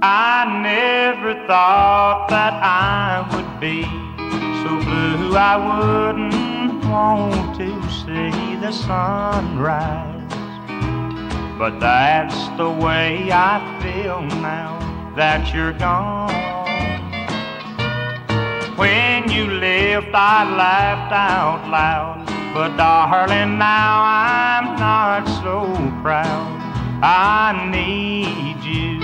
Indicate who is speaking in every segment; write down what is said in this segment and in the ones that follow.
Speaker 1: I never thought that I would be so blue I wouldn't want to see the sunrise. But that's the way I feel now that you're gone. When you left, I laughed out loud, but darling, now I'm not so proud. I need you.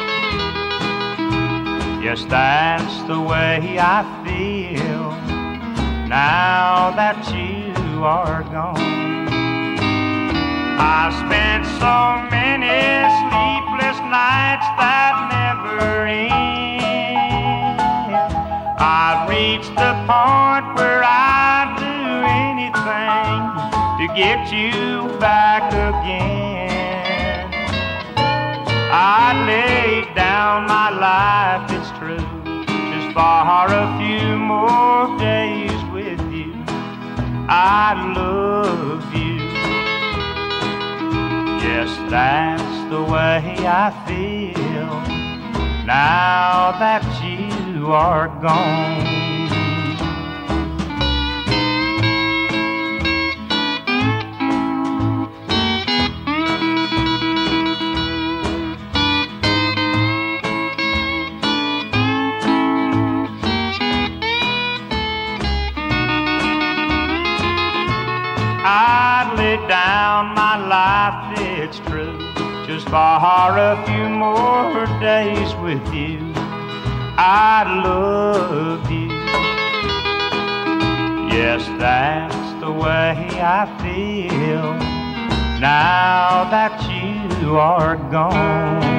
Speaker 1: Yes, that's the way I feel now that you are gone. I spent so many sleepless nights that never end. I've reached the point where I'd do anything to get you back again. I'd lay down my life, it's true, just for a few more days with you. I love you. Yes, that's the way I feel now that you are gone. I'd lay down my life, it's true, just for a few more days with you. I love you. Yes, that's the way I feel now that you are gone.